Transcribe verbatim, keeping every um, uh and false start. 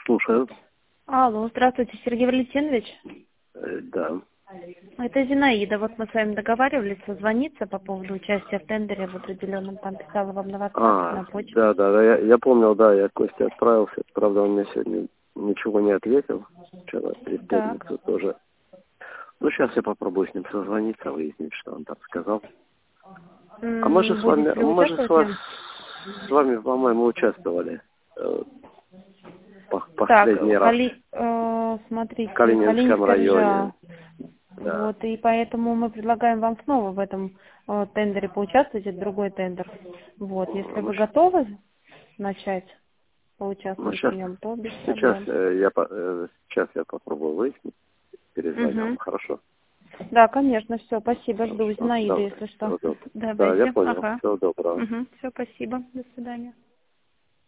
Слушаю. Алло, здравствуйте, Сергей Валентинович. Э, да. Это Зинаида. Вот мы с вами договаривались созвониться по поводу участия в тендере в определенном. Там писала вам на WhatsApp, на А, почту. да, да, да, я, я помнил, да, я к Косте отправился. Правда, он мне сегодня ничего не ответил. Вчера, перед Так. пятницей тоже. Ну, сейчас я попробую с ним созвониться, выяснить, что он там сказал. А мы же М, с вами, Будете ли мы же с участвовать в вас, нем? с вами, по-моему, участвовали э, по- Так, последний раз Кали... э, в смотрите, Калининском Калининская районе. РЖА. Да. Вот, и поэтому мы предлагаем вам снова в этом э, тендере поучаствовать, это другой тендер. Вот, если Ну, вы щ- готовы начать ну, поучаствовать в сейчас, нем, то без сейчас, проблем. э, я, по- э, сейчас я попробую выяснить, перезвоню вам, Угу. хорошо? Да, конечно, все, спасибо, жду Хорошо, Зинаиды, давай, если что. всего доброго. Да, я Давайте, понял, ага. всего доброго. Угу. Все, спасибо, до свидания.